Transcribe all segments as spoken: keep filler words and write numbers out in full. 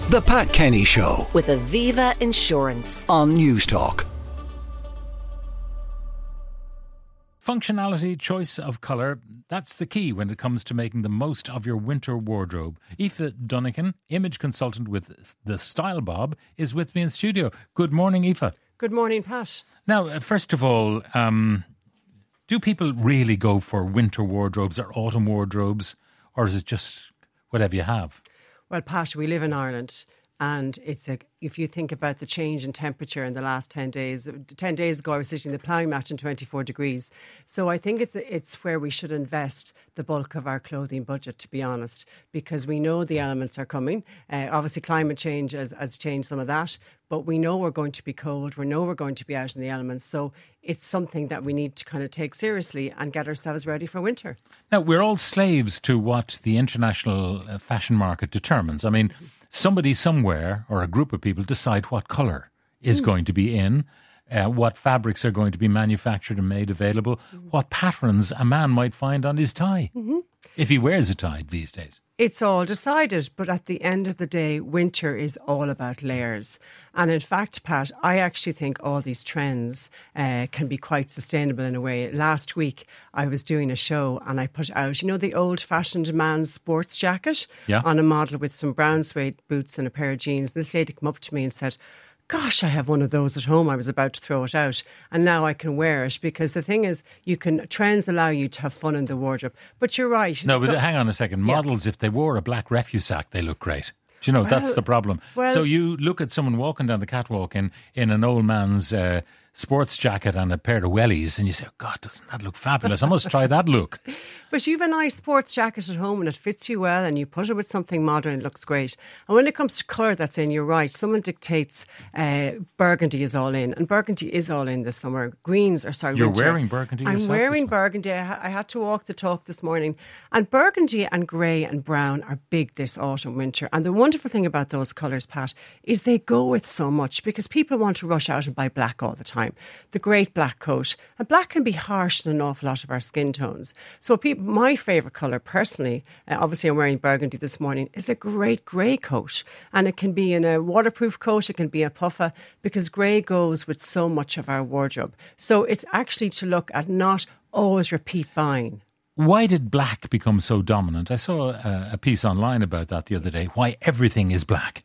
The Pat Kenny Show with Aviva Insurance on Newstalk. Functionality, choice of colour, that's the key when it comes to making the most of your winter wardrobe. Aoife Dunnican, image consultant with The Style Bob, is with me in studio. Good morning, Aoife. Good morning, Pat. Now, first of all, um, do people really go for winter wardrobes or autumn wardrobes, or is it just whatever you have? Well, Pat, we live in Ireland, and it's a. If you think about the change in temperature in the last ten days, ten days ago I was sitting in the ploughing match in twenty-four degrees. So I think it's it's where we should invest the bulk of our clothing budget, to be honest, because we know the elements are coming. Uh, obviously, climate change has, has changed some of that, but we know we're going to be cold. We know we're going to be out in the elements. So it's something that we need to kind of take seriously and get ourselves ready for winter. Now, we're all slaves to what the international fashion market determines. I mean, somebody somewhere or a group of people decide what colour is mm. going to be in, uh, what fabrics are going to be manufactured and made available, mm. what patterns a man might find on his tie, mm-hmm. if he wears a tie these days. It's all decided, but at the end of the day, winter is all about layers. And in fact, Pat, I actually think all these trends uh, can be quite sustainable in a way. Last week, I was doing a show and I put out, you know, the old-fashioned man's sports jacket yeah. on a model with some brown suede boots and a pair of jeans. This lady came up to me and said, gosh, I have one of those at home. I was about to throw it out and now I can wear it, because the thing is, you can trends allow you to have fun in the wardrobe. But you're right. No, so, but hang on a second. Models, yeah. if they wore a black refuse sack, they look great. Do you know, well, that's the problem. Well, so you look at someone walking down the catwalk in, in an old man's uh, sports jacket and a pair of wellies and you say, oh God, doesn't that look fabulous? I must try that look. But you've a nice sports jacket at home and it fits you well and you put it with something modern, it looks great. And when it comes to colour that's in, you're right, someone dictates uh, burgundy is all in. And burgundy is all in this summer. Greens are, sorry, You're winter. wearing burgundy yourself? I'm wearing burgundy. I, ha- I had to walk the talk this morning. And burgundy and grey and brown are big this autumn, winter. And the wonderful thing about those colours, Pat, is they go with so much, because people want to rush out and buy black all the time. The great black coat. And black can be harsh in an awful lot of our skin tones. So people, my favourite colour personally, uh, obviously I'm wearing burgundy this morning, is a great grey coat. And it can be in a waterproof coat, it can be a puffer, because grey goes with so much of our wardrobe. So it's actually to look at, not always repeat buying. Why did black become so dominant? I saw a, a piece online about that the other day. Why everything is black.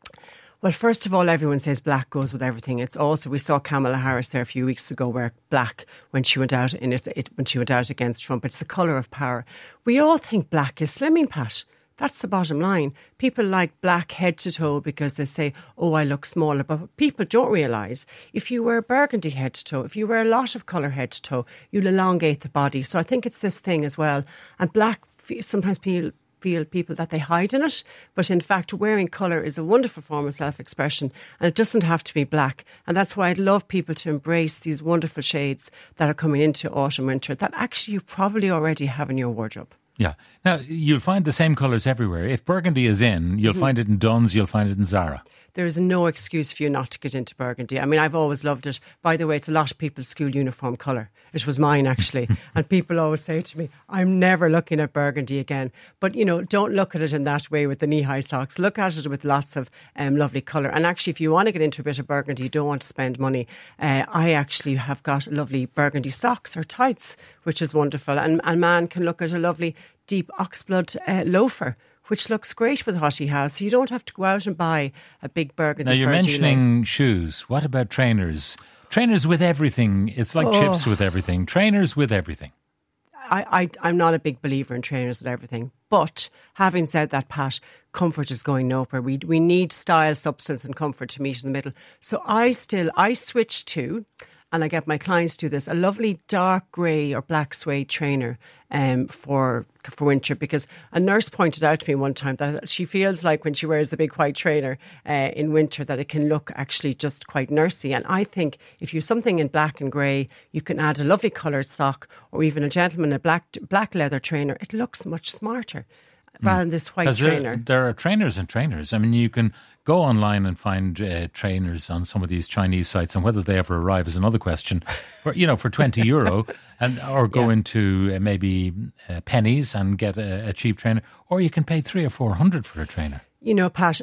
Well, first of all, everyone says black goes with everything. It's also, we saw Kamala Harris there a few weeks ago wear black when she went out in it, it when she went out against Trump. It's the colour of power. We all think black is slimming, Pat. That's the bottom line. People like black head to toe because they say, oh, I look smaller. But people don't realise, if you wear burgundy head to toe, if you wear a lot of colour head to toe, you'll elongate the body. So I think it's this thing as well. And black, sometimes people feel people that they hide in it, but in fact wearing colour is a wonderful form of self-expression, and it doesn't have to be black. And that's why I'd love people to embrace these wonderful shades that are coming into autumn, winter, that actually you probably already have in your wardrobe. Yeah. Now, you'll find the same colours everywhere. If burgundy is in, you'll mm-hmm. find it in Dunnes, you'll find it in Zara. There's no excuse for you not to get into burgundy. I mean, I've always loved it. By the way, it's a lot of people's school uniform colour. It was mine, actually. And people always say to me, I'm never looking at burgundy again. But, you know, don't look at it in that way with the knee-high socks. Look at it with lots of um, lovely colour. And actually, if you want to get into a bit of burgundy, you don't want to spend money, uh, I actually have got lovely burgundy socks or tights, which is wonderful. And a man can look at a lovely deep oxblood uh, loafer, which looks great with what he has. So you don't have to go out and buy a big burgundy. Now, you're mentioning shoes. What about trainers? Trainers with everything. It's like oh. chips with everything. Trainers with everything. I, I, I'm not a big believer in trainers with everything. But having said that, Pat, comfort is going nowhere. We we need style, substance and comfort to meet in the middle. So I still, I switch to, and I get my clients to do this, a lovely dark grey or black suede trainer um, for for winter, because a nurse pointed out to me one time that she feels like when she wears the big white trainer uh, in winter that it can look actually just quite nursey. And I think if you have something in black and grey, you can add a lovely coloured sock, or even a gentleman a black black leather trainer. It looks much smarter rather than this white trainer. There, there are trainers and trainers. I mean, you can go online and find uh, trainers on some of these Chinese sites, and whether they ever arrive is another question. For, you know, for twenty euro, and or go yeah. into uh, maybe uh, pennies and get a, a cheap trainer, or you can pay three or four hundred for a trainer. You know, Pat,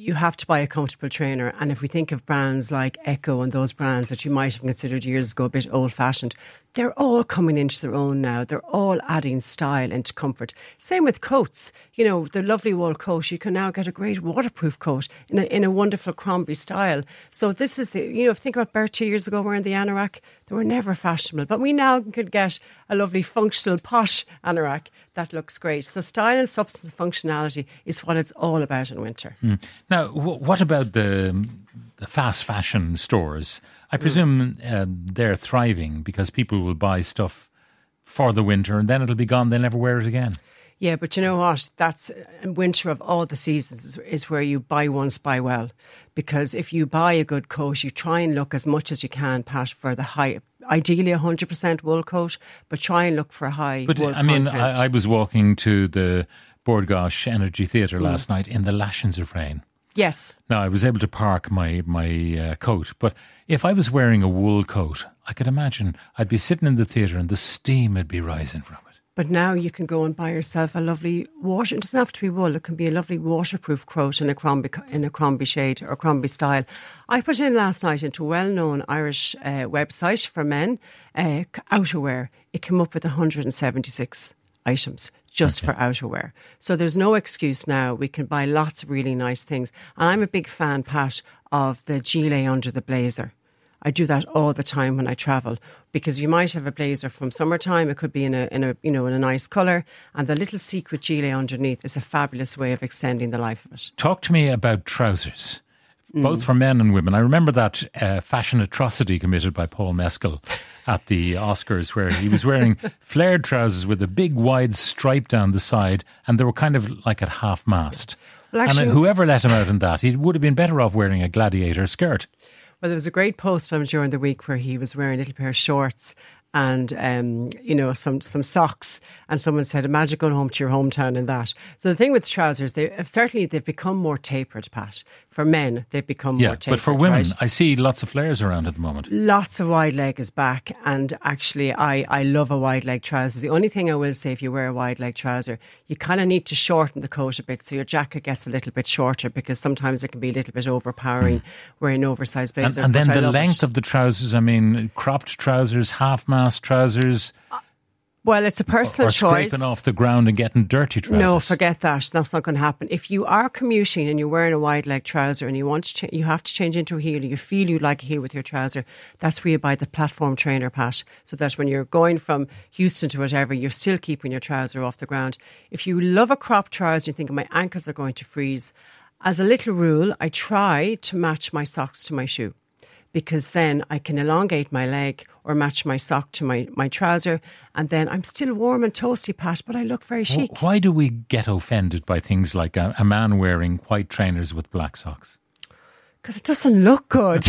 you have to buy a comfortable trainer. And if we think of brands like Echo and those brands that you might have considered years ago a bit old-fashioned, they're all coming into their own now. They're all adding style into comfort. Same with coats. You know, the lovely wool coat, you can now get a great waterproof coat in a, in a wonderful Crombie style. So this is the, you know, think about Bert two years ago wearing the anorak. They were never fashionable. But we now can get a lovely functional posh anorak that looks great. So style and substance and functionality is what it's all about in winter. Mm. Now, w- what about the, the fast fashion stores? I presume uh, they're thriving because people will buy stuff for the winter and then it'll be gone. They'll never wear it again. Yeah, but you know what? That's winter of all the seasons is, is where you buy once, buy well. Because if you buy a good coat, you try and look as much as you can, Pat, for the high, ideally a one hundred percent wool coat, but try and look for a high but, wool I mean, content. I, I was walking to the Bord Gáis Energy Theatre mm. last night in the lashings of rain. Yes. Now, I was able to park my, my uh, coat, but if I was wearing a wool coat, I could imagine I'd be sitting in the theatre and the steam would be rising from it. But now you can go and buy yourself a lovely water. It doesn't have to be wool. It can be a lovely waterproof coat in a Crombie in a Crombie shade or Crombie style. I put in last night into a well-known Irish uh, website for men, uh, outerwear. It came up with one hundred seventy-six items just okay. for outerwear. So there's no excuse now. We can buy lots of really nice things. And I'm a big fan, Pat, of the gilet under the blazer. I do that all the time when I travel because you might have a blazer from summertime. It could be in a, in a, you know, in a nice colour, and the little secret gilet underneath is a fabulous way of extending the life of it. Talk to me about trousers, mm. both for men and women. I remember that uh, fashion atrocity committed by Paul Mescal at the Oscars, where he was wearing flared trousers with a big wide stripe down the side, and they were kind of like at half mast. Well, actually, and whoever let him out in that, he would have been better off wearing a gladiator skirt. Well, there was a great post on during the week where he was wearing a little pair of shorts and, um, you know, some some socks. And someone said, imagine going home to your hometown in that. So the thing with trousers, they certainly they've become more tapered, Pat. For men, they've become yeah, more tapered. But for women, right? I see lots of flares around at the moment. Lots of wide leg is back. And actually, I, I love a wide leg trouser. The only thing I will say, if you wear a wide leg trouser, you kind of need to shorten the coat a bit so your jacket gets a little bit shorter, because sometimes it can be a little bit overpowering mm. wearing an oversized blazer. And, and then the length it. of the trousers, I mean, cropped trousers, half-mast trousers. Uh, Well, it's a personal or, or choice. Scraping off the ground and getting dirty trousers. No, forget that. That's not going to happen. If you are commuting and you're wearing a wide leg trouser and you want to, ch- you have to change into a heel, you feel you like a heel with your trouser, that's where you buy the platform trainer, Pat, so that when you're going from Houston to whatever, you're still keeping your trouser off the ground. If you love a cropped trouser, you think my ankles are going to freeze. As a little rule, I try to match my socks to my shoe, because then I can elongate my leg or match my sock to my, my trouser, and then I'm still warm and toasty, Pat, but I look very chic. Why do we get offended by things like a, a man wearing white trainers with black socks? Because it doesn't look good.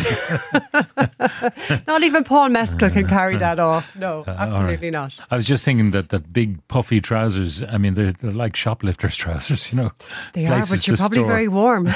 Not even Paul Mescal can carry that off. No, absolutely uh, right. not. I was just thinking that, that big puffy trousers, I mean, they're, they're like shoplifters' trousers, you know. They are, but you're probably store. very warm.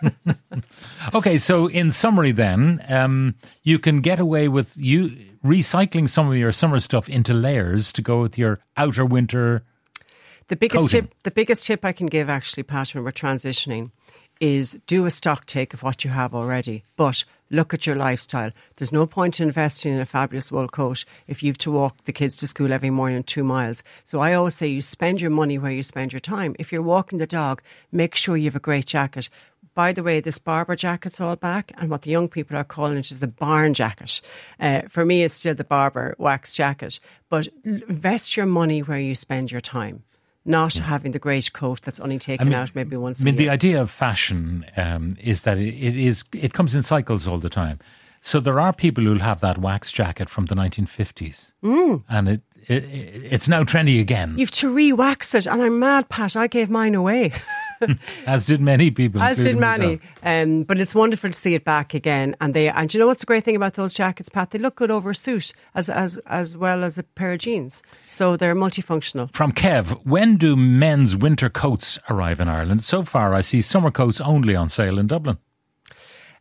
Okay, so in summary then, um, you can get away with you recycling some of your summer stuff into layers to go with your outer winter The biggest coating. tip, the biggest tip I can give, actually, Pat, when we're transitioning, is do a stock take of what you have already, but look at your lifestyle. There's no point in investing in a fabulous wool coat if you have to walk the kids to school every morning two miles. So I always say you spend your money where you spend your time. If you're walking the dog, make sure you have a great jacket. By the way, this Barbour jacket's all back, and what the young people are calling it is the barn jacket. Uh, for me, it's still the Barbour wax jacket. But invest your money where you spend your time. Not having the great coat that's only taken I mean, out maybe once a I mean, year. the idea of fashion um, is that it, it is it comes in cycles all the time. So there are people who'll have that wax jacket from the nineteen fifties, mm. and it, it it's now trendy again. You've to re-wax it, and I'm mad, Pat. I gave mine away. As did many people. As did many. Um, but it's wonderful to see it back again. And they and do you know what's the great thing about those jackets, Pat? They look good over a suit as as as well as a pair of jeans. So they're multifunctional. From Kev, when do men's winter coats arrive in Ireland? So far, I see summer coats only on sale in Dublin.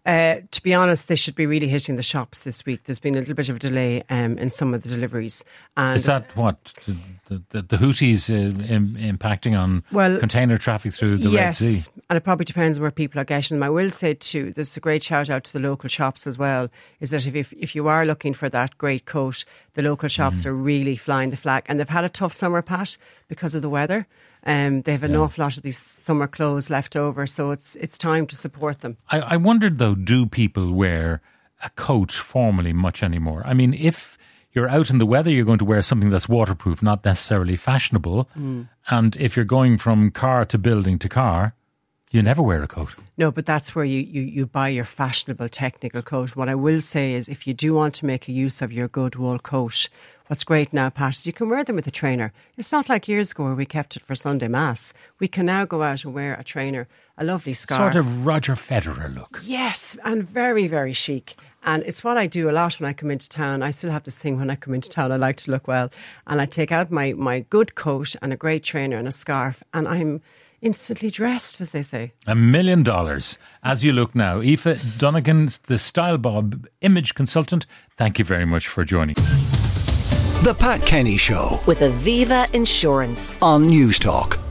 Uh, to be honest, they should be really hitting the shops this week. There's been a little bit of a delay um, in some of the deliveries. And is that what the, the, the Houthis uh, im, impacting on well, container traffic through the yes, Red Sea? And it probably depends where people are getting them. I will say too, there's a great shout out to the local shops as well, is that if, if, if you are looking for that great coat, the local shops mm. are really flying the flag. And they've had a tough summer, Pat, because of the weather. Um, they have an yeah. awful lot of these summer clothes left over, so it's it's time to support them. I, I wondered though, do people wear a coat formally much anymore? I mean, if you're out in the weather, you're going to wear something that's waterproof, not necessarily fashionable. Mm. And if you're going from car to building to car, you never wear a coat. No, but that's where you, you, you buy your fashionable technical coat. What I will say is if you do want to make a use of your good wool coat, what's great now, Pat, is you can wear them with a trainer. It's not like years ago where we kept it for Sunday Mass. We can now go out and wear a trainer, a lovely scarf. Sort of Roger Federer look. Yes, and very, very chic. And it's what I do a lot when I come into town. I still have this thing when I come into town, I like to look well. And I take out my, my good coat and a great trainer and a scarf, and I'm instantly dressed, as they say. A million dollars as you look now. Aoife Donegan, the Style Bob image consultant, thank you very much for joining. The Pat Kenny Show with Aviva Insurance on News Talk.